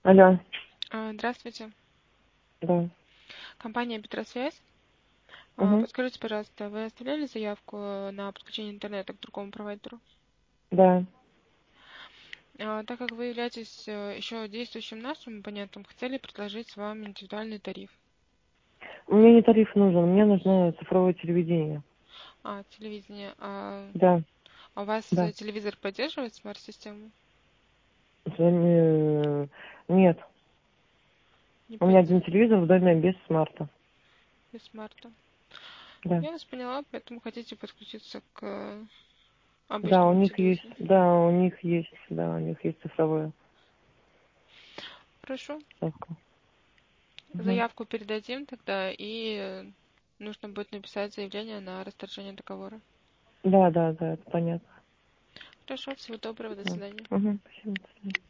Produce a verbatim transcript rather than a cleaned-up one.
Алло. А, Здравствуйте. Да. Компания Петросвязь. А, Угу. Подскажите, пожалуйста, вы оставляли заявку на подключение интернета к другому провайдеру? Да. А, Так как вы являетесь э, еще действующим нашим абонентом, хотели предложить вам индивидуальный тариф. Мне не тариф нужен, мне нужно цифровое телевидение. А, телевидение. А, Да, а у вас да. э, телевизор поддерживает смарт-систему? Э, Нет. Не У меня один поддерживает. телевизор в доме без смарта. Без смарта. Да. Я вас поняла, поэтому хотите подключиться к э, Да, у обычному них есть, телевидению. да, у них есть, да, у них есть цифровое. Хорошо. Ставка. Угу. Заявку передадим тогда, и э, нужно будет написать заявление на расторжение договора. Да, да, да, это понятно. Хорошо, всего доброго, до Да. свидания. Угу. Спасибо. До свидания.